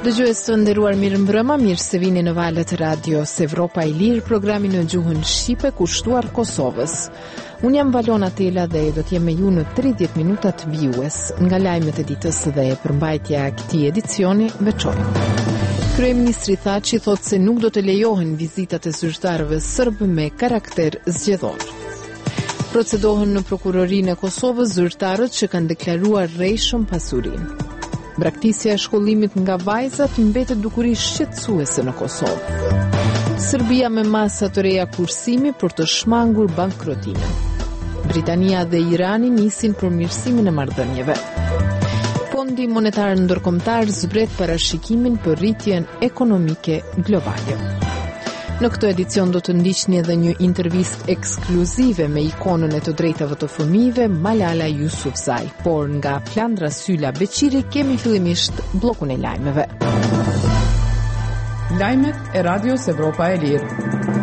Dëgjues të nderuar, mirëmbrëma, mirë se vini në valët e radios Evropa e Lirë, programi në gjuhën shqipe kushtuar Kosovës. Unë jam Valona Tela dhe do të jem me ju në 30 minuta të vijues nga lajmet e ditës dhe përmbajtja e këtij edicioni veçor. Kryeministri Thaçi thotë se nuk do të lejohen vizitat e zyrtarëve serb me karakter zgjedhor. Procedohen në prokurorinë e Kosovës zyrtarët që kanë deklaruar rrejshëm pasurinë. Braktisja e shkollimit nga vajzat mbetet dukuri shqetësuese në Kosovë. Serbia me masa të reja kursimi për të shmangur bankrotimin. Britania dhe Irani nisin përmirësimin e marrëdhënieve. Fondi Monetar Ndërkombëtar zbret parashikimin për rritjen ekonomike globale. Në këtë edicion do të ndiqni edhe një intervistë ekskluzive me ikonën e të drejtave të fëmijëve Malala Yousafzai, por nga Flandra Sylla Beqiri kemi fillimisht bllokun e lajmeve. Lajmet e Radios Evropa e Lirë.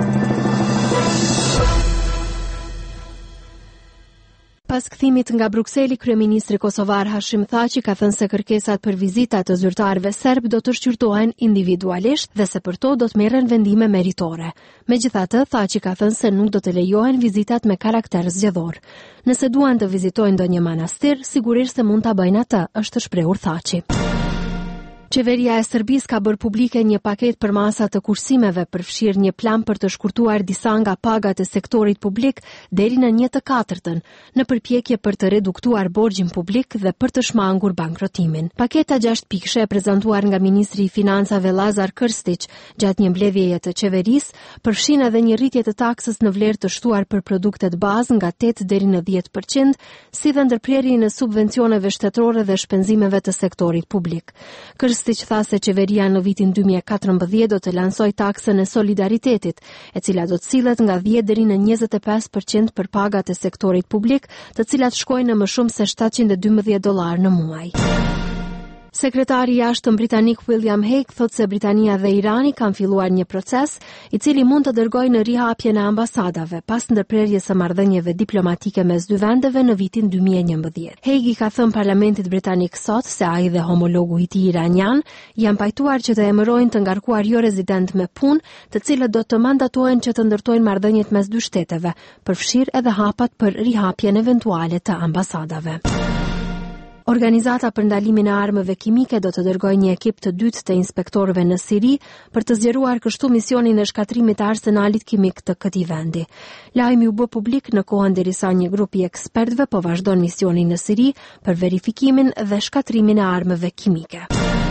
Pas kthimit nga Brukseli, kryeministri kosovar Hashim Thaçi ka thënë se kërkesat për vizita të zyrtarëve serb do të shqyrtohen individualisht dhe se për to do të merren vendime meritore. Megjithatë, Thaçi ka thënë se nuk do të lejohen vizitat me karakter zgjedhor. Nëse duan të vizitojnë ndonjë manastir, sigurisht se mund ta bëjnë atë, është shprehur Thaçi. Qeveria e Serbisë ka bërë publike një paketë për masa të kursimeve, përfshirë një plan për të shkurtuar disa nga pagat e sektorit publik deri në 1/4 në përpjekje për të reduktuar borxhin publik dhe për të shmangur bankrotimin. Paketa 6 pikëshe e prezantuar nga ministri i financave Lazar Krstić gjatë një mbledhjeje të qeverisë përfshin edhe një rritje të taksës në vlerë të shtuar për produktet bazë nga 8 deri në 10%, si dhe ndërprerjen e subvencioneve shtetërore dhe shpenzimeve të sektorit publik. Krstić tha se qeveria në vitin 2014 do të lansoj taksën e solidaritetit, e cila do të sillet nga 10 deri në 25% për pagat e sektorit publik, të cilat shkojnë në më shumë se $712 në muaj. Sekretari i jashtëm britanik William Hague thotë se Britania dhe Irani kanë filluar një proces i cili mund të dërgojë në rihapjen e ambasadave pas ndërprerjes së marrëdhënieve diplomatike mes dy vendeve në vitin 2011. Hague i ka thënë parlamentit britanik sot se ai dhe homologu i tij iranian janë pajtuar që të emërojnë të ngarkuar jo rezident me punë, të cilët do të mandatohen që të ndërtojnë marrëdhëniet mes dy shteteve, përfshirë edhe hapat për rihapjen eventuale të ambasadave. Organizata për ndalimin e armëve kimike do të dërgojë një ekip të dytë të inspektorëve në Siri për të zgjeruar kështu misionin e shkatrimit të arsenalit kimik të këtij vendi. Lajmi u bë publik në kohën derisa një grup i ekspertëve po vazhdon misionin në Siri për verifikimin dhe shkatrimin e armëve kimike.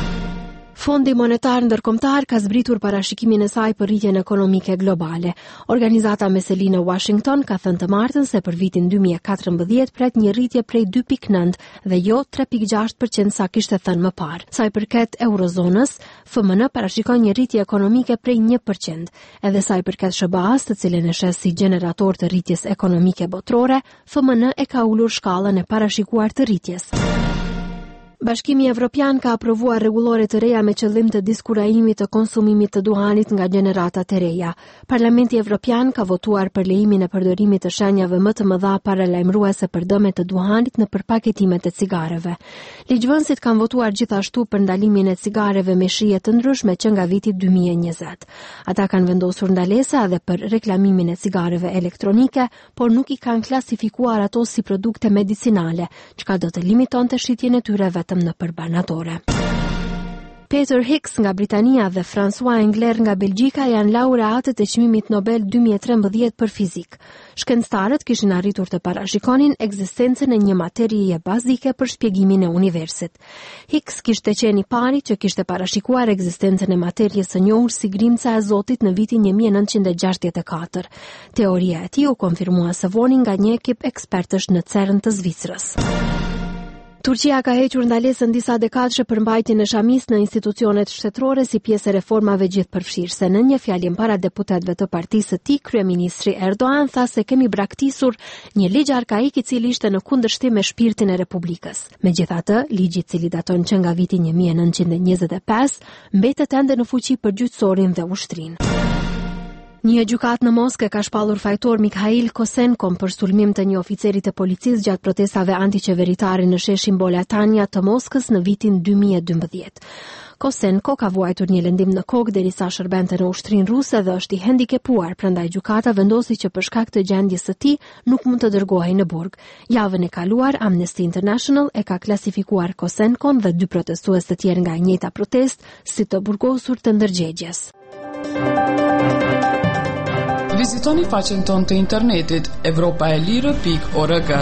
Fondi Monetar Ndërkombëtar ka zbritur parashikimin e saj për rritjen ekonomike globale. Organizata me seli në Washington ka thënë të martën se për vitin 2014 pret një rritje prej 2.9 dhe jo 3.6% sa kishte thënë më parë. Sa i përket eurozonës, FMN parashikon një rritje ekonomike prej 1%. Edhe sa i përket SBA-s, të cilën e shes si gjenerator të rritjes ekonomike botërore, FMN e ka ulur shkallën e parashikuar të rritjes. Bashkimi Evropian ka aprovuar rregullore të reja me qëllim të diskurajimit të konsumimit të duhanit nga gjeneratat e reja. Parlamenti Evropian ka votuar për lejimin e përdorimit të shenjave më të mëdha paralajmëruese për dëme të duhanit në përpaketimet e cigareve. Ligjvënësit kanë votuar gjithashtu për ndalimin e cigareve me shije të ndryshme që nga viti 2020. Ata kanë vendosur ndalesa edhe për reklamimin e cigareve elektronike, por nuk i kanë klasifikuar ato si produkte medicinale, çka do të limitonte shitjen e tyre vetëm në përbanatore. Peter Higgs nga Britania dhe François Englert nga Belgjika janë laureatët e çmimit Nobel 2013 për fizik. Shkencëtarët kishin arritur të parashikonin ekzistencën e një materie bazike për shpjegimin e universit. Higgs kishte qenë i pari që kishte parashikuar ekzistencën e materies së njohur si grimca e Zotit në vitin 1964. Teoria e tij u konfirmua së voni nga një ekip ekspertësh në CERN të Zvicrës. Turqia ka hequr ndalesën disa dekadëshe për mbajtjen e Shamis në institucionet shtetërore si pjesë e reformave gjithëpërfshirëse. Në një fjalim para deputetëve të partisë së tij, kryeministri Erdogan tha se kemi braktisur një ligj arkaik i cili ishte në kundërshtim me shpirtin e Republikës. Megjithatë, ligji i cili daton që nga viti 1925 mbetet ende në fuqi për gjyqësorin dhe ushtrinë. Një gjykat në Moskë ka shpallur fajtor Mikhail Kosenkom për sulmim të një oficeri të policisë gjatë protestave antiqeveritare në sheshin Bolatania të Moskës në vitin 2012. Kosenko ka vuajtur një lëndim në kokë derisa shërbente në ushtrinë ruse dhe është i hendikepuar, prandaj gjykata vendosi që për shkak të gjendjes së tij nuk mund të dërgohej në burg. Javën e kaluar, Amnesty International e ka klasifikuar Kosenkon dhe 2 protestues të tjerë nga e njëjta protestë si të burgosur të ndërgjegjes. Vizitoni faqen tonë të internetit evropaelire.org.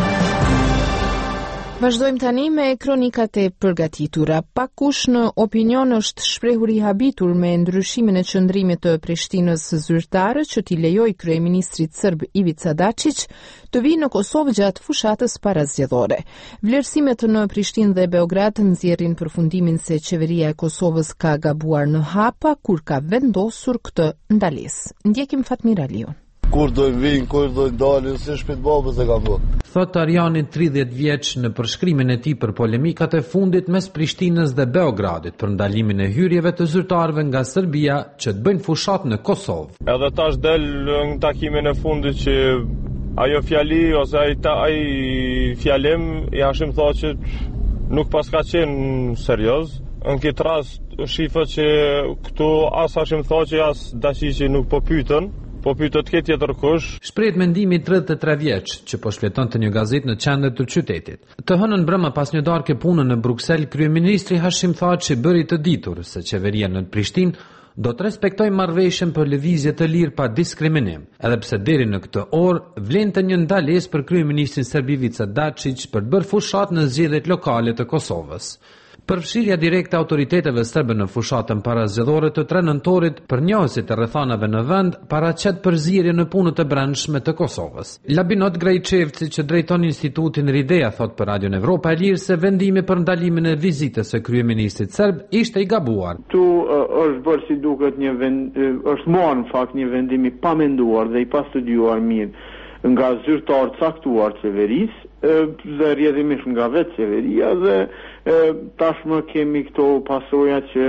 Vazhdojmë tani me kronikat e përgatitura. Pakush në opinion është shprehur i habitur me ndryshimin e qëndrimit të Prishtinës zyrtare që t'i lejoj kryeministrit serb Ivica Dačić të vijë në Kosovë gjatë fushatës parazgjedhore. Vlerësimet në Prishtinë dhe Beograd nxjerrin përfundimin se qeveria e Kosovës ka gabuar në hapa kur ka vendosur këtë ndalesë. Ndjekim Fatmir Aliun. Kur dojnë vinë, kur dojnë dalin, si shpit babës e kam dhënë. Thot Arjani 30 vjeç në përshkrimin e tij për polemikat e fundit mes Prishtinës dhe Beogradit për ndalimin e hyrjeve të zyrtarëve nga Serbia që të bëjnë fushat në Kosovë. Edhe tash del në takimin e fundit që ajo fjali ose ai fjalim i Hashim tha që nuk pas ka qenë serioz. Në këtë rast shifët që këtu as Hashim tha që as Dačići nuk po pyetën. Po pyetët këtë tjetër kush. Shprehet mendimi 33 vjeç që po shfletonte një gazetë në qendër të qytetit. Të hënën brëma pas një darke pune në Bruksel, kryeministri Hashim Thaçi bëri të ditur se qeveria në Prishtinë do të respektojë marrëveshjen për lëvizje të lirë pa diskriminim, edhe pse deri në këtë orë vlente një ndalesë për kryeministrin serb Ivica Dačić për të bërë fushat në zgjedhjet lokale të Kosovës. Përfshirja direkte autoriteteve serbe në fushatën parazgjedhore të 3 nëntorit për njohësit e rrethanave në vend paraqet përzierje në punët e brendshme të Kosovës. Labinot Grajčevci që drejton institutin Ridea thot për Radion Evropa e Lirë se vendimi për ndalimin e vizitës së kryeministrit serb ishte i gabuar. Tu është bërë si duket është marrë në fakt një vendim i pamenduar dhe i pastudiuar mirë nga zyrtar caktuar qeverisë dhe rrjedhimisht nga vetë qeveria dhe tashmë kemi këto pasoja që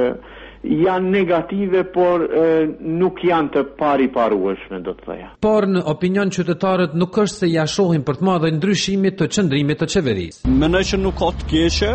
janë negative, por nuk janë të pariparueshme, do të thoya. Por në opinion qytetarët nuk është se ja shohin për të madhe ndryshimit të qëndrimit të qeverisë. Mendoj që nuk ka të keqe,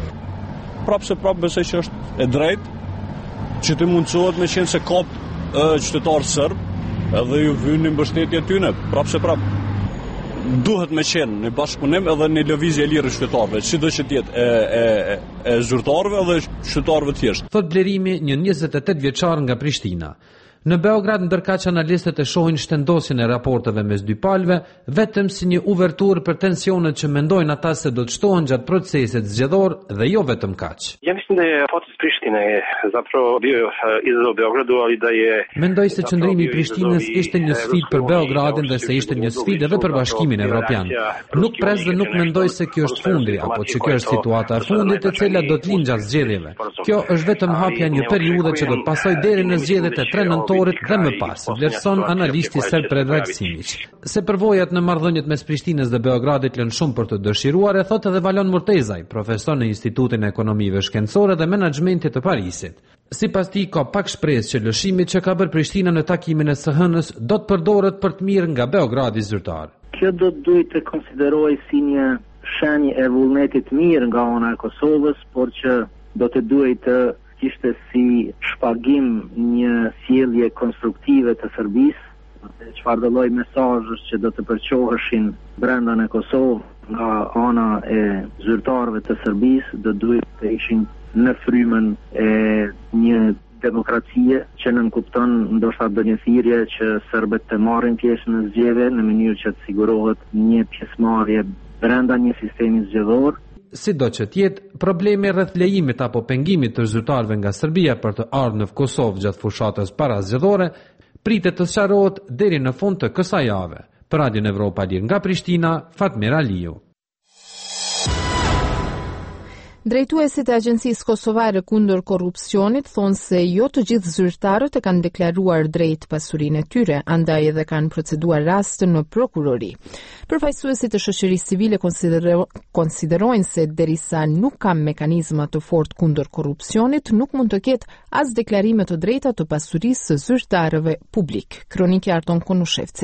prapë besoj që është e drejtë që të mundsohet me qenë se ka qytetarë serb edhe ju vynë mbështetje tyne, prapë. Duhet me qenë në bashkëpunim edhe në lëvizje e lirë qytetarëve, sido që tjetë e zyrtarëve dhe qytetarëve thjesht. Thot Blerimi, një 28 vjeçar nga Prishtina. Në Beograd ndërkaq analistët e shohin shtendosjen e raporteve mes dy palëve vetëm si një uverturë për tensionet që mendojnë ata se do të shtohen gjatë procesit zgjedhor dhe jo vetëm kaq. Ja mislim da je potez Prištine zapravo bio izazov Beogradu, ali da je Mendoj se qëndrimi i Prishtinës ishte një sfidë për Beogradin dhe se ishte një sfidë edhe për Bashkimin Evropian. Nuk pres dhe nuk mendoj se kjo është fundi apo që kjo është situata e fundit e cila do të lind gjatë zgjedhjeve. Kjo është vetëm hapja një periudhe që do të pasojë deri në zgjedhjet e 3 nëntorit dhe më pas, vlerëson analisti serb Predrag Simić. Se përvojat në marrëdhëniet mes Prishtinës dhe Beogradit lënë shumë për të dëshiruar, e thotë edhe Valon Murtezaj, profesor në Institutin e Ekonomive Shkencore dhe Menaxhmentit të Parisit. Sipas tij ka pak shpresë që lëshimi që ka bërë Prishtina në takimin e së hënës do të përdoret për të mirë nga Beogradi zyrtar. Kjo do të duhet të konsiderohej si një shenjë e vullnetit mirë nga ana e Kosovës, por që do të duhet të ishte si shpagim një sjellje konstruktive të Serbisë, çfarë do lloj mesazhesh që do të përçoheshin brenda në Kosovë nga ana e zyrtarëve të Serbisë do duhet të ishin në frymën e një demokracie që nënkupton ndoshta do një thirrje që serbët të marrin pjesë në zgjedhje në mënyrë që të sigurohet një pjesëmarrje brenda një sistemi zgjedhor. Sido që tjetë, problemi rreth lejimit apo pengimit të zyrtarëve nga Serbia për të ardhur në Kosovë gjatë fushatës parazgjedhore pritet të sqarohet deri në fund të kësaj jave. Për Radion Evropa Lirë nga Prishtina, Fatmir Aliu. Drejtuesit e Agjencisë Kosovare kundër korrupsionit thonë se jo të gjithë zyrtarët e kanë deklaruar drejt pasurinë e tyre, andaj edhe kanë proceduar raste në prokurori. Përfaqësuesit e shoqërisë civile konsiderojnë se derisa nuk ka mekanizma të fortë kundër korrupsionit, nuk mund të ketë as deklarime të drejta të pasurisë së zyrtarëve publik. Kronikja Arton Konushevcit.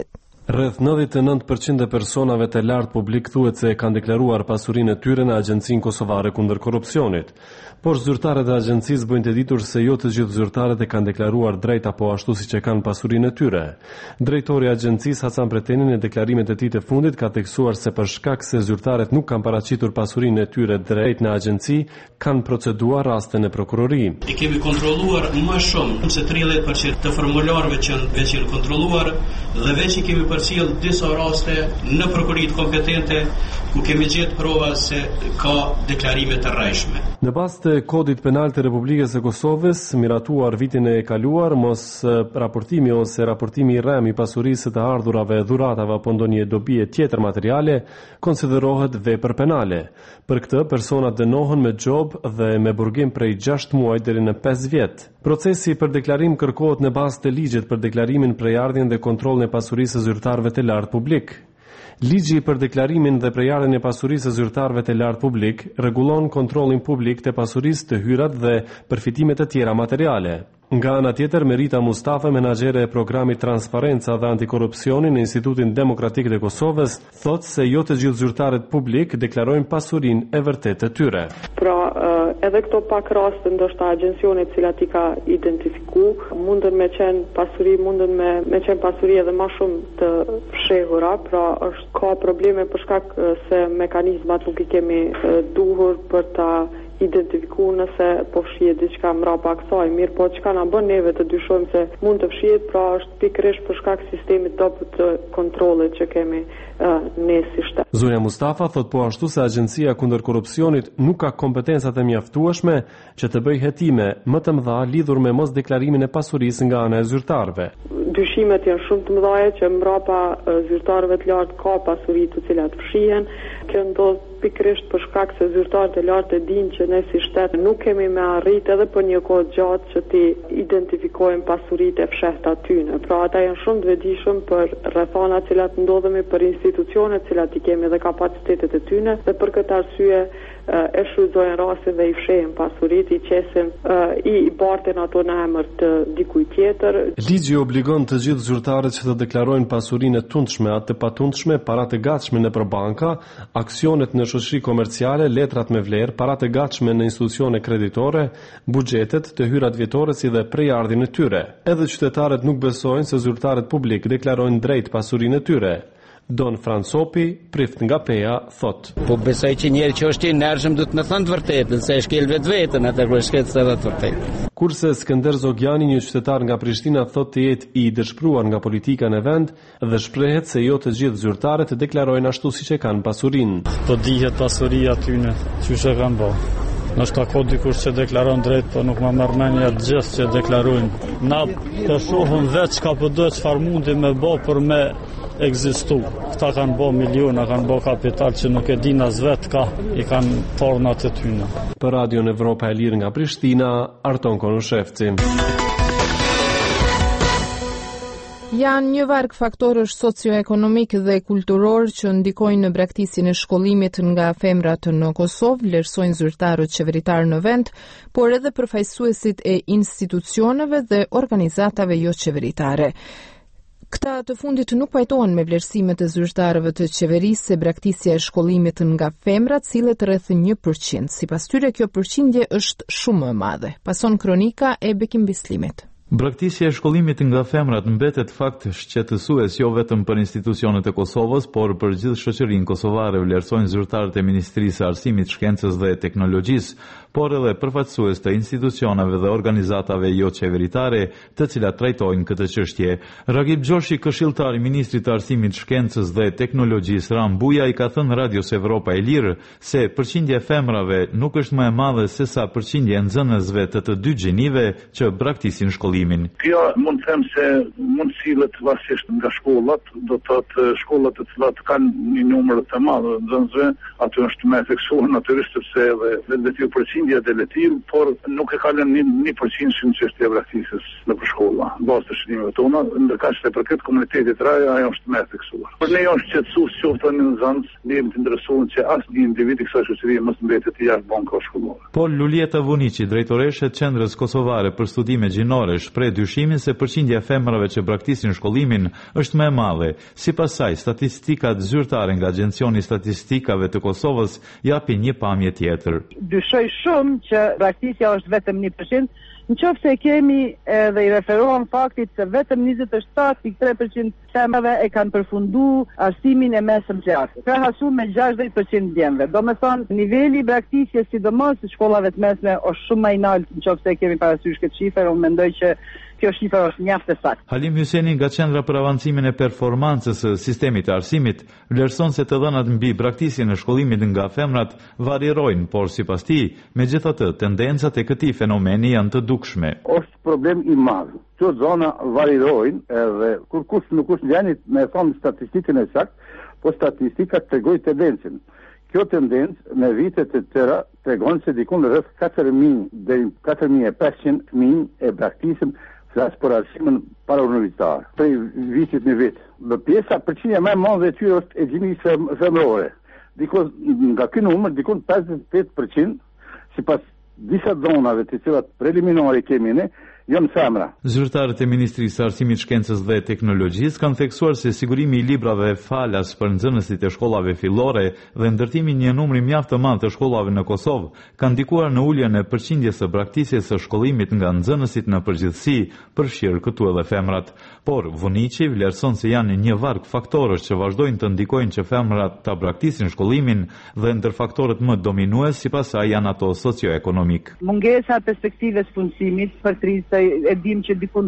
Rreth 99% e personave të lartë publik thuhet se kanë deklaruar pasurinë e tyre në Agjencinë Kosovare kundër korrupsionit. Por zyrtarët e agjencisë bëjnë të ditur se jo të gjithë zyrtarët e kanë deklaruar drejt apo ashtu siç e kanë pasurinë e tyre. Drejtori i agjencisë Hasan Preteni në deklarimet e tij të fundit ka theksuar se për shkak se zyrtarët nuk kanë paraqitur pasurinë e tyre drejt në agjenci, kanë proceduar raste në prokurori. I kemi kontrolluar më shumë se 30% të formularëve që janë kontrolluar dhe veç i kemi përcjell disa raste në prokurit kompetente ku kemi gjetë prova se ka deklarime të rrejshme. Në bazë të kodit penal të Republikës së Kosovës, miratuar vitin e kaluar, mos raportimi ose raportimi i rrem i pasurisë të ardhurave, dhuratave apo ndonjë dobie tjetër materiale konsiderohet vepër penale. Për këtë, personat dënohen me gjob dhe me burgim prej 6 muaj deri në 5 vjet. Procesi për deklarim kërkohet në bazë të ligjit për deklarimin, prejardhjen dhe kontrollin e pasurisë së zyrtarëve të lartë publik. Ligji për deklarimin dhe prejardhjen e pasurisë së zyrtarëve të lartë publik rregullon kontrollin publik të pasurisë, të hyrat dhe përfitimet e tjera materiale. Nga ana tjetër, Merita Mustafa, menaxhere e programit Transparenca dhe Antikorrupsioni në Institutin Demokratik të Kosovës, thotë se jo të gjithë zyrtarët publik deklarojnë pasurinë e vërtetë të tyre. Pra, edhe këto pak raste ndoshta agjencionet të cilat i ka identifiku, mundën me qenë pasuri, mundën me qenë pasuri edhe më shumë të fshehura, pra ka probleme për shkak se mekanizmat nuk i kemi duhur për ta identifiku nëse po fshihet diçka mbrapa kësaj, mirë po çka na bën neve të dyshojmë se mund të fshihet, pra është pikërisht për shkak sistemit dobët të kontrollit që kemi ne si shtet. Zoja Mustafa thot po ashtu se Agjencia kundër korrupsionit nuk ka kompetencat e mjaftueshme që të bëjë hetime më të mëdha lidhur me mos deklarimin e pasurisë nga ana e zyrtarëve. Dyshimet janë shumë të mëdha që mbrapa zyrtarëve të lartë ka pasuri të cilat fshihen. Kjo ndodh pikërisht për shkak se zyrtarët e lartë e dinë që ne si shtet nuk kemi me arrit edhe për një kohë gjatë që ti identifikojmë pasuritë e fshehta tyne. Pra ata janë shumë të vetëdijshëm për rrethana të cilat ndodhemi, për institucionet të cilat i kemi dhe kapacitetet e tyne, dhe për këtë arsye e shfrytëzojnë rastin dhe i fshehin pasuritë, i qesin, i bartin ato në emër të dikujt tjetër. Ligji obligon të gjithë zyrtarët që të deklarojnë pasurinë e tundshme, atë të patundshme, paratë e gatshme nëpër banka, aksionet në shoqëri komerciale, letrat me vlerë, paratë e gatshme në institucione kreditore, buxhetet, të hyrat vjetore si dhe prejardhjen e tyre. Edhe qytetarët nuk besojnë se zyrtarët publik deklarojnë drejt pasurinë e tyre. Don Francopi, prift nga Peja, thot. Po besoj që njeri që është i ndershëm do të më thënë të vërtetën, se e shkel vetveten atë kur shkel se vetë vërtet. Kurse Skënder Zogjani, një qytetar nga Prishtina, thot të jetë i dëshpëruar nga politika në vend dhe shprehet se jo të gjithë zyrtarët deklarojnë ashtu siç e kanë pasurinë. Po dihet pasuria tyne, çuçi kanë bërë. Nështë ka kod dikush që deklaron drejt, po nuk më merr mendja të gjithë që deklarojnë. Na të shohëm vetë çka po do, çfarë mundi me bë për me ekzistu. Këta kanë bë miliona, kanë bë kapital që nuk e din as vetë ka, i kanë fornat e tyne. Për Radion Evropa e Lirë nga Prishtina, Arton Konushevci. Janë një varg faktorësh socioekonomik dhe kulturor që ndikojnë në braktisjen e shkollimit nga femrat në Kosovë, vlerësojnë zyrtarët qeveritar në vend, por edhe përfaqësuesit e institucioneve dhe organizatave jo qeveritare. Këta të fundit nuk pajtohen me vlerësimet e zyrtarëve të qeverisë se braktisja e shkollimit nga femrat sillet rreth 1%. Sipas tyre kjo përqindje është shumë më e madhe. Pason kronika e Bekim Bislimit. Braktisja e shkollimit nga femrat mbetet fakt shqetësues jo vetëm për institucionet e Kosovës, por për gjithë shoqërinë kosovare, vlerësojnë zyrtarët e Ministrisë së Arsimit, Shkencës dhe Teknologjisë, por edhe përfaqësues të institucioneve dhe organizatave jo qeveritare, të cilat trajtojnë këtë çështje. Ragib Gjoshi, këshilltar i Ministrit të Arsimit, Shkencës dhe Teknologjisë Ram Buja, i ka thënë Radios Evropa e Lirë se përqindja e femrave nuk është më e madhe se sa përqindja e nxënësve të dy gjinive që braktisin shkollimin. Kjo mund të them se mund sillet varësisht nga shkollat, do të thotë shkollat të cilat kanë një numër të madh nxënësve, aty është më theksuar natyrisht sepse edhe kjo përqindje e letir, por nuk e kalon 1% shumë çështja e braktisjes në shkolla. Bazë të shënimeve tona, ndërkaq se për këtë komunitetit raja ajo është më theksuar. Por ne jemi shqetësuar qoftë në nxënës, ne jemi të interesuar që asnjë individ i kësaj shoqërie mos mbetet i jashtë bankave shkollore. Pol Lulieta Vunici, drejtoreshe e Qendrës Kosovare për Studime Gjinore, shpreh dyshimin se përqindja e femrave që braktisin shkollimin është më e madhe. Sipas saj, statistikat zyrtare nga Agjencioni i Statistikave të Kosovës japin një pamje tjetër. Dyshoj shumë që braktisja është vetëm 1%, në qoftë se kemi dhe i referohen faktit se vetëm 27.3% femrave e kanë përfundu arsimin e mesëm klasës, krahasuar me 60% djemve. Do me thonë, niveli i braktisjes sidomos të shkollave të mesme është shumë më i lartë në qoftë se kemi parasysh këtë shifër. Unë mendoj që kjo shifër është mjaft e saktë. Halim Hyseni nga Qendra për avancimin e performancës së sistemit të arsimit vlerëson se të dhënat mbi braktisjen e shkollimit nga femrat varierojnë, por sipas tij, megjithatë, tendencat e këtij fenomeni janë të dukshme. Është problem i madh. Këto zona varierojnë edhe kur kush nuk është gjeni me thonë statistikën e saktë, po statistika tregoj tendencën. Kjo tendencë në vitet e tëra tregon se dikun rreth 4.000 deri 4.500 fëmijë e braktisin flas për arsimën parauniversitar. Prej vitit në vit. Dhe pjesa përqindja më e madhe e tyre është e gjinisë femrore. Dikon nga ky numër dikon 58% sipas disa zonave të cilat preliminare kemi ne janë femra. Zyrtarët e Ministrisë së Arsimit, Shkencës dhe Teknologjisë kanë theksuar se sigurimi i librave falas për nxënësit e shkollave fillore dhe ndërtimi një numri mjaft të madh të shkollave në Kosovë kanë ndikuar në uljen e përqindjes së braktisjes së shkollimit nga nxënësit në përgjithësi, përfshirë këtu edhe femrat. Por Vuniqi vlerëson se janë një varg faktorësh që vazhdojnë të ndikojnë që femrat ta braktisin shkollimin dhe ndër faktorët më dominues sipas saj janë ato socioekonomik. Mungesa e perspektivës punësimit për e dim që dikun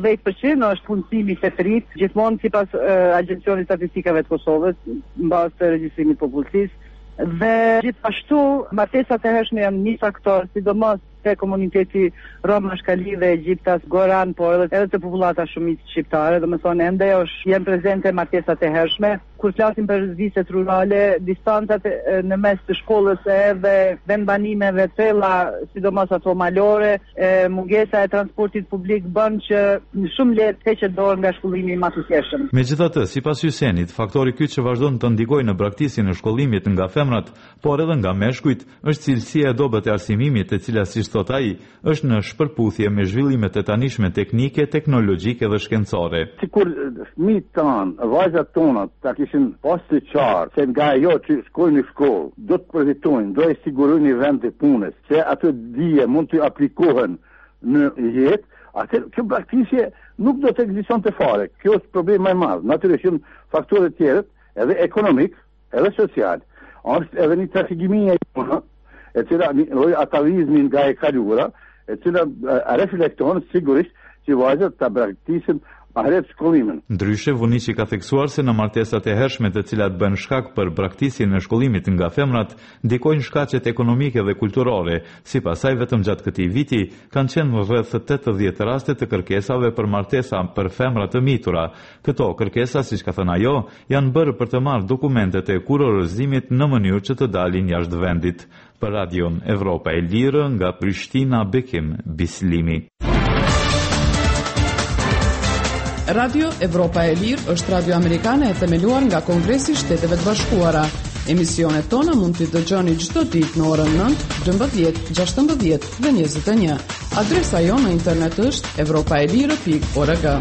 10% është punësimi fetërit, gjithmonë sipas Agjencionit Statistikave të Kosovës, mbas të regjistrimit popullsisë, dhe gjithashtu martesat e hershme janë një faktor, sidomos te komuniteti Roma, Shkali dhe Egjiptas, Goran, por edhe të popullata shumicë shqiptare, do me thonë ende janë prezente martesat e hershme. Kur flasim për viset rurale, distancat në mes të shkollës edhe vendbanimeve thella, sidomos ato malore, mungesa e transportit publik bën që shumë lehtë heqet dorë nga shkollimi më i thjeshtë. Megjithatë, sipas Hysenit, faktori ky që vazhdon të ndikojë në braktisjen e shkollimit nga femrat, por edhe nga meshkujt, është cilësia e dobët e arsimimit, e cila si thot ai, është në shpërputhje me zhvillimet e tanishme teknike, teknologjike dhe shkencore. Sikur fëmijët tanë, vajzat tona ta kishin pas të qartë se nga ajo që shkojnë në shkollë, do të përfitojnë, do e sigurojnë një vend të punës, se ato dije mund të aplikohen në jetë, atë kjo praktikë nuk do të ekzistonte fare. Kjo është problemi më i madh. Natyrisht janë faktorë të tjerë, edhe ekonomik, edhe social. Është edhe një trafikimi e punë, e cila atavizmin nga e kaluara, e cila reflekton sigurisht që vajzat ta braktisin ahret shkollimin. Ndryshe, Vuniqi ka theksuar se në martesat e hershme të cilat bën shkak për braktisjen e shkollimit nga femrat, ndikojnë shkaqet ekonomike dhe kulturore. Sipas saj, vetëm gjatë këtij viti kanë qenë rreth 80 raste të kërkesave për martesa për femra të mitura. Këto kërkesa, siç ka thënë ajo, janë bërë për të marrë dokumentet e kurorëzimit në mënyrë që të dalin jashtë vendit. Për Radion Evropa e Lirë, nga Prishtina, Bekim Bislimi. Radio Evropa e Lirë është radio amerikane e themeluar nga Kongresi i Shteteve të Bashkuara. Emisionet tona mund t'i dëgjoni çdo ditë në orën 9, 12, 16 dhe 21. Adresa jonë në internet është europaelire.org.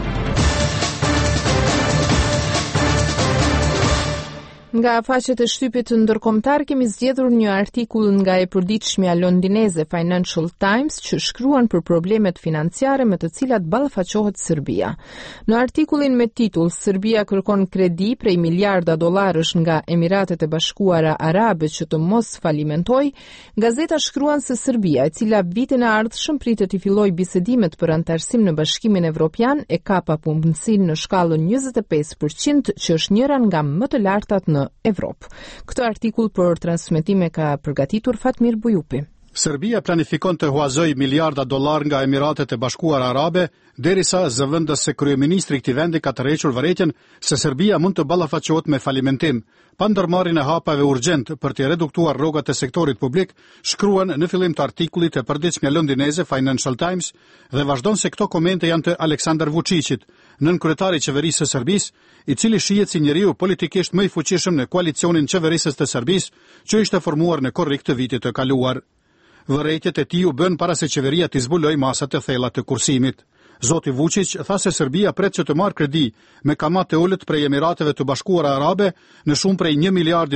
Nga faqet e shtypit ndërkombëtar kemi zgjedhur një artikull nga e përditshmja londineze Financial Times që shkruan për problemet financiare me të cilat ballafaqohet Serbia. Në artikullin me titull Serbia kërkon kredi prej miliarda dollarësh nga Emiratet e Bashkuara Arabe që të mos falimentoj, gazeta shkruan se Serbia, e cila vitin e ardhshëm pritet të fillojë bisedimet për antarësim në Bashkimin Evropian, e ka papunësinë në shkallën 25%, që është njëra nga më të lartat në Evropë. Këtë artikull për transmetime ka përgatitur Fatmir Bujupi. Serbia planifikon të huazoj miliarda dollar nga Emiratet e Bashkuara Arabe, derisa zëvendës se kryeministri i këtij vendi ka tërhequr vërejtjen se Serbia mund të ballafaqohet me falimentim. Pa ndërmarrjen e hapave urgjent për të reduktuar rrogat e sektorit publik, shkruan në fillim të artikullit e përditshme londineze Financial Times, dhe vazhdon se këto komente janë të Aleksandar Vučićit, nënkryetari i qeverisë së Serbisë, i cili shihet si njeriu politikisht më i fuqishëm në koalicionin qeverisës të Serbisë, që ishte formuar në korrik të vitit të kaluar. Vërejtjet e tij u bën para se qeveria të zbulojë masat e thella të kursimit. Zoti Vučić tha se Serbia pret që të marrë kredi me kamate ulët prej Emirateve të Bashkuara Arabe në shumë prej $1 miliard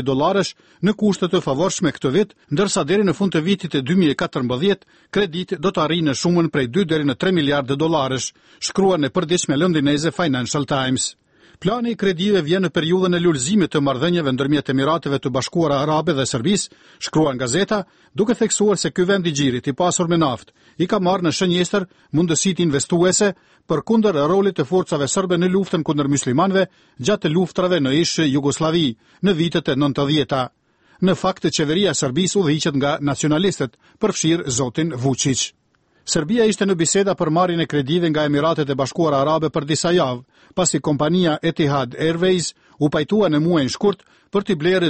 në kushte të favorshme këtë vit, ndërsa deri në fund të vitit e 2014 krediti do të arrijë në shumën prej 2 deri në $3 miliard, shkruan në përditshme londineze Financial Times. Plani i kredive vjen në periudhën e lulëzimit të marrëdhënieve ndërmjet Emirateve të Bashkuara Arabe dhe Serbisë, shkruan gazeta, duke theksuar se ky vend i gjirit i pasur me naftë i ka marrë në shënjestër mundësitë investuese përkundër rolit të forcave serbe në luftën kundër muslimanëve gjatë luftrave në ish Jugosllavi në vitet e 90-ta. Në fakt, qeveria e Serbisë udhëhiqet nga nacionalistët, përfshir zotin Vučić. Serbia ishte në biseda për marrjen e kredive nga Emiratet e Bashkuara Arabe për disa javë, pasi kompania Etihad Airways u pajtua në muajin shkurt për t'i blerë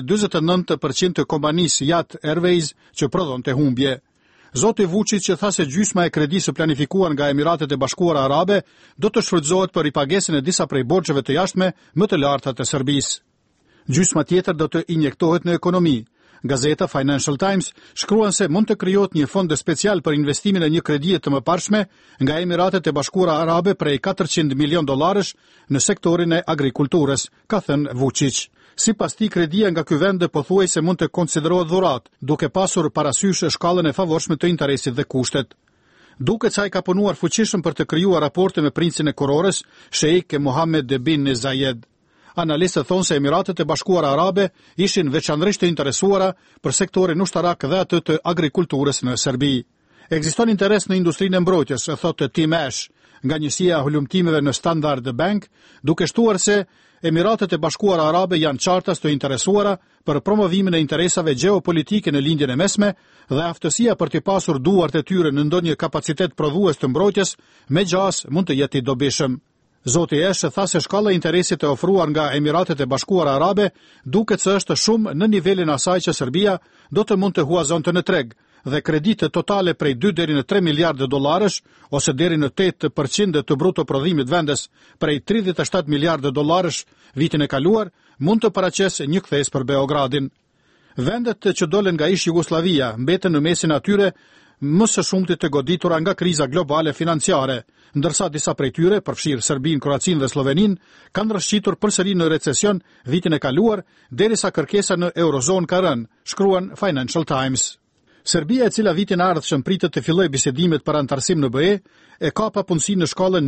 49% të kompanisë Yat Airways që prodhonte humbje. Zoti Vučić që tha se gjysma e kredisë planifikuar nga Emiratet e Bashkuara Arabe do të shfrytëzohet për ripagesën e disa prej borxheve të jashtme më të larta të Serbisë. Gjysma tjetër do të injektohet në ekonomi. Gazeta Financial Times shkruan se mund të krijohet një fond special për investimin e një kredie të mëparshme nga Emiratet e Bashkuara Arabe prej $400 milion në sektorin e agrikulturës, ka thënë Vučić. Sipas tij, kredia nga ky vend pothuajse mund të konsiderohet dhuratë, duke pasur parasysh shkallën e favorshme të interesit dhe kushtet. Duket se ai ka punuar fuqishëm për të krijuar raporte me princin e Kurorës, Sheikh Mohammed bin Zayed. Analistët thonë se Emiratet e Bashkuara Arabe ishin veçanërisht të interesuara për sektorin ushtarak dhe atë të agrikulturës në Serbi. Ekziston interes në industrinë e mbrojtjes, thotë Tim Ash, nga njësia e hulumtimeve në Standard Bank, duke shtuar se Emiratet e Bashkuara Arabe janë qartas të interesuara për promovimin e interesave gjeopolitike në lindjen e mesme dhe aftësia për të pasur duart e tyre në ndonjë kapacitet prodhues të mbrojtjes me gjas mund të jetë i dobishëm. Zoti Ash tha se shkalla e interesit e ofruar nga Emiratet e Bashkuara Arabe duket se është shumë në nivelin asaj që Serbia do të mund të huazonte në treg dhe kredite totale prej 2 deri në $3 miliard ose deri në 8% të bruto prodhimit vendes prej $37 miliard vitin e kaluar mund të paraqesë një kthes për Beogradin. Vendet që dolen nga ish Jugosllavia mbeten në mesin atyre më së shumti të goditura nga kriza globale financiare, ndërsa disa prej tyre, përfshirë Serbinë, Kroacinë dhe Sloveninë, kanë rrëshqitur përsëri në recesion vitin e kaluar, derisa kërkesa në Eurozonë ka rënë, shkruan Financial Times. Serbia, e cila vitin e ardhshëm pritet të fillojë bisedimet për antarësim në BE, e ka papunësi në shkallën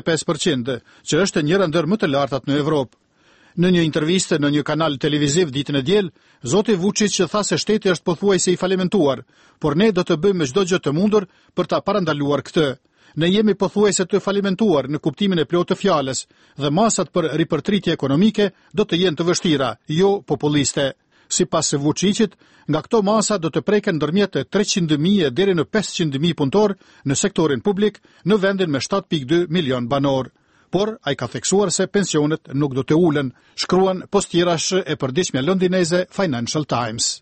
25%, që është njëra ndër më të lartat në Evropë. Në një intervistë në një kanal televiziv ditën e diel, zoti Vučić tha se shteti është pothuajse i falimentuar, por ne do të bëjmë çdo gjë të mundur për ta parandaluar këtë. Ne jemi pothuajse të falimentuar në kuptimin e plotë të fjalës dhe masat për ripërtritje ekonomike do të jenë të vështira, jo populliste. Sipas Vučićit, nga këto masa do të preken ndërmjet 300.000 deri në 500.000 punëtor në sektorin publik në vendin me 7.2 milion banor. Por ai ka theksuar se pensionet nuk do të ulen, shkruan postirash e përditshme londineze Financial Times.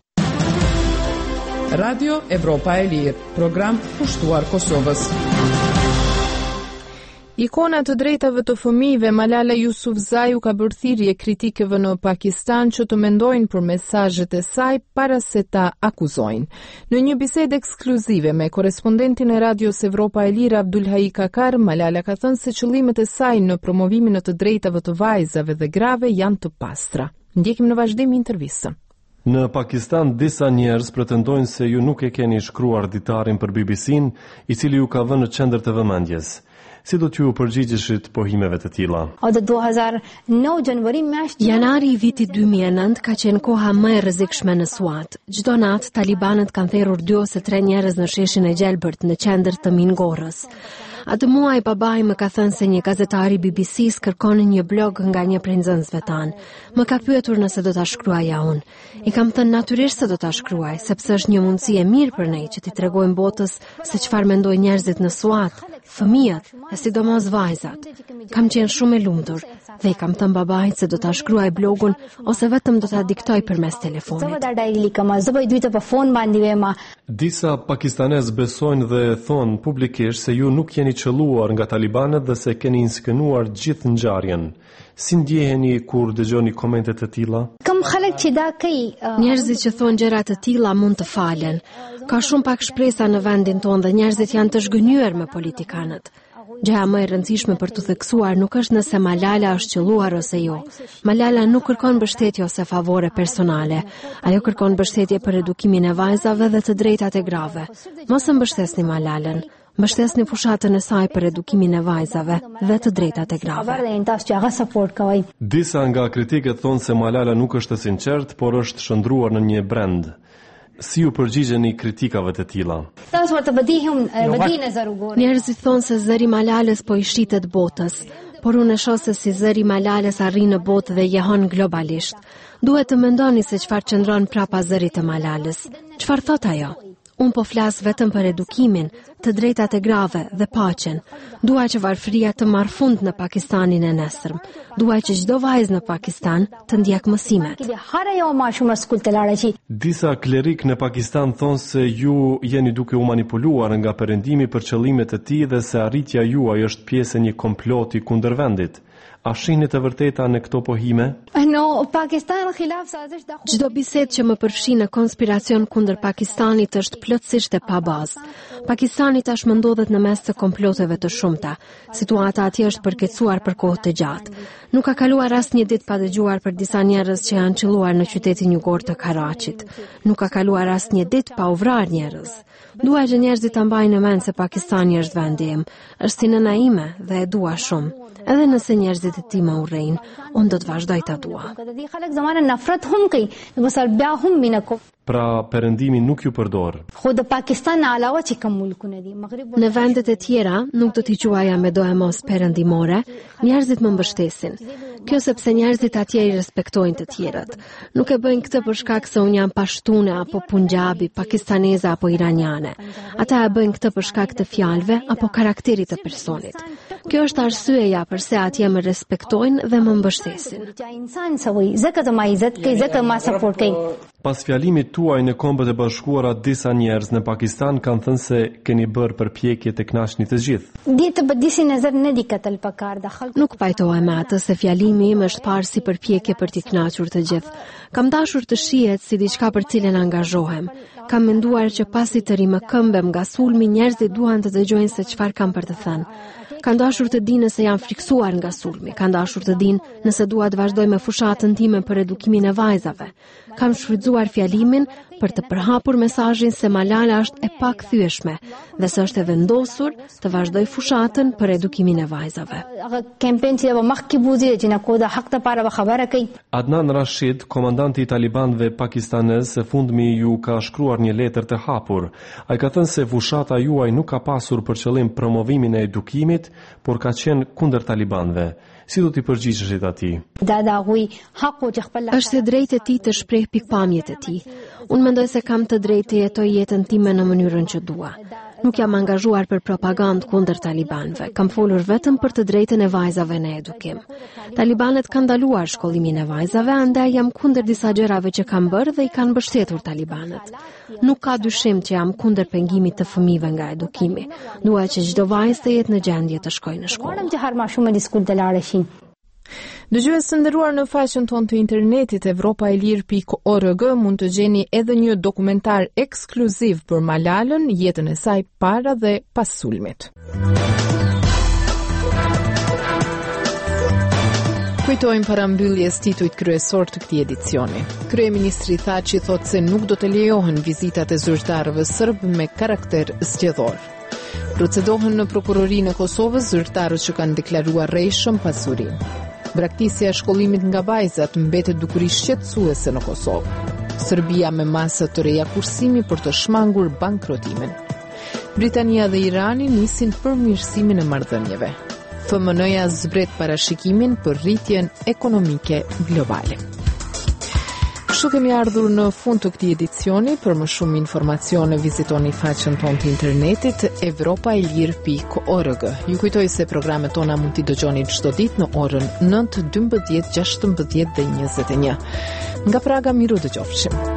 Radio Evropa e Lirë, program pushtuar Kosovës. Ikona të drejtave të fëmijëve Malala Yousafzai u ka bërë thirrje kritikëve në Pakistan që të mendojnë për mesazhet e saj para se ta akuzojnë. Në një bisedë ekskluzive me korrespondentin e Radios Evropa e Lirë Abdulhai Kakar, Malala ka thënë se qëllimet e saj në promovimin e të drejtave të vajzave dhe grave janë të pastra. Ndjekim në vazhdim intervistën. Në Pakistan, disa njerëz pretendojnë se ju nuk e keni shkruar ditarin për BBC-n, i cili ju ka vënë në qendër të vëmendjes. Si do t'ju përgjigjeshit pohimeve të tilla? Janari i vitit 2009 ka qenë koha më e rrezikshme në Suat. Çdo natë talibanët kanë therrur 2 ose 3 njerëz në sheshin e Gjelbërt në qendër të Mingorës. Atë muaj babai më ka thënë se një gazetar i BBC-s kërkoni një blog nga një prej nxënësve tan. Më ka pyetur nëse do ta shkruaja unë. I kam thënë natyrisht se do ta shkruaj, sepse është një mundësi e mirë për ne që t'i tregojmë botës se çfarë mendojnë njerëzit në Suat, fëmijët, e sidomos vajzat. Kam qenë shumë e lumtur dhe i kam thënë babait se do ta shkruaj blogun ose vetëm do ta diktoj përmes telefonit. Disa pakistanez besojnë dhe thonë publikisht se ju nuk jeni qelluar nga talibanët dhe se keni inskënuar gjithë ngjarjen. Si ndjeheni kur dëgjoni komente të tilla? Njerëzit që thonë gjëra të tilla mund të falen. Ka shumë pak shpresa në vendin tonë dhe njerëzit janë të zhgënjur me politikanët. Gjëja më e rëndësishme për të theksuar nuk është nëse Malala është qelluar ose jo. Malala nuk kërkon mbështetje ose favore personale. Ajo kërkon mbështetje për edukimin e vajzave dhe të drejtat e grave. Mos e mbështesni Malalën. Mbështesni fushatën e saj për edukimin e vajzave dhe të drejtat e grave. Disa nga kritikët thonë se Malala nuk është e sinqert, por është shndruar në një brand. Si u përgjigjeni kritikave të tilla? Njerëzit thonë se zëri Malalës po i shitet botës, por unë e shoh se si zëri Malalës arrin në botë dhe jehon globalisht. Duhet të mendoni se çfarë qëndron prapa zërit të Malalës. Çfarë thot ajo? Unë po flas vetëm për edukimin, të drejtat e grave dhe paqen. Dua që varfëria të marrë fund në Pakistanin e nesërm. Dua që çdo vajzë në Pakistan të ndjek mësimet. Disa klerik në Pakistan thonë se ju jeni duke u manipuluar nga perëndimi për qëllimet e tij dhe se arritja juaj është pjesë e një komploti kundër vendit. A shihni të vërteta në këto pohime? Çdo bisedë që më përfshin në konspiracion kundër Pakistanit është plotësisht e pabazë. Pakistani tashmë ndodhet në mes të komploteve të shumta. Situata atje është përkecuar për kohë të gjatë. Nuk ka kaluar asnjë ditë pa dëgjuar për disa njerëz që janë qelluar në qytetin jugor të Karachit. Nuk ka kaluar asnjë ditë pa u vrarë njerëz. Dua që njerëzit ta mbajnë mend se Pakistani është vendi im. Është si nëna ime dhe e dua shumë. Edhe nëse njerëzit e tij më urrejnë, unë do të vazhdoj ta dua. Pra, perëndimi nuk ju përdor. Në vendet e tjera, nuk do t'i quaja me do e mos perëndimore, njerëzit më mbështesin. Kjo sepse njerëzit atje i respektojnë të tjerët. Nuk e bëjnë këtë për shkak se unë jam pashtune apo punjabi, pakistaneze apo iraniane. Ata e bëjnë këtë për shkak të fjalëve apo karakterit të personit. Kjo është arsyeja pse atje më respektojnë dhe më mbështesin. Pas fjalimit tuaj në Kombët e Bashkuara, disa njerëz në Pakistan kanë thënë se keni bërë përpjekje të kënaqni të gjithë. Nuk pajtohem me atë se fjalimi im është parë si përpjekje për t'i kënaqur të gjithë. Kam dashur të shihet si diçka për cilën angazhohem. Kam menduar që pasi të rimë këmbem nga sulmi, njerëzit duan të dëgjojnë se çfarë kam për të thënë. Kanë dashur të dinë nëse jam friksuar nga sulmi, kanë dashur të dinë nëse dua të vazhdoj me fushatën time për edukimin e vajzave. Kam shfrytzuar fjalimin për të përhapur mesazhin se Malala është e pakthyeshme dhe se është e vendosur të vazhdoj fushatën për edukimin e vajzave. Adnan Rashid, komandanti i talibanëve pakistanez, së fundmi ju ka shkruar një letër të hapur. Ai ka thënë se fushata juaj nuk ka pasur për qëllim promovimin e edukimit, por ka qenë kundër talibanëve. Si do t'i përgjigjeshit atij? Është e drejtë e tij të shpreh pikpamjet e tij. Unë mendoj se kam të drejtë të jetoj jetën time në mënyrën që dua. Nuk jam angazhuar për propagandë kundër talibanëve. Kam folur vetëm për të drejtën e vajzave në edukim. Talibanët kanë ndaluar shkollimin e vajzave, andaj jam kundër disa gjërave që kanë bërë dhe i kanë mbështetur talibanët. Nuk ka dyshim që jam kundër pengimit të fëmijëve nga edukimi. Dua që çdo vajzë të jetë në gjendje të shkojë në shkollë. Dëgjues të nderuar, në faqen tonë të internetit evropaelir.org mund të gjeni edhe një dokumentar ekskluziv për Malalën, jetën e saj para dhe pas sulmit. Kujtojmë parambyljes titujt kryesor të këtij edicioni. Kryeministri Thaçi thotë se nuk do të lejohen vizitat e zyrtarëve serb me karakter zgjedhor. Procedohen në prokurorinë e Kosovës zyrtarët që kanë deklaruar rrejshëm pasurinë. Braktisja e shkollimit nga vajzat mbetet dukuri shqetësuese në Kosovë. Serbia me masa të reja kursimi për të shmangur bankrotimin. Britania dhe Irani nisin përmirësimin e marrëdhënieve. FMN-ja zbret parashikimin për rritjen ekonomike globale. Kështu kemi ardhur në fund të këtij edicioni. Për më shumë informacione vizitoni faqen tonë të internetit evropaelir.org. Ju kujtoj se programet tona mund t'i dëgjoni çdo ditë në orën 9, 12, 16 dhe 21. Nga Praga, miru dëgjofshim.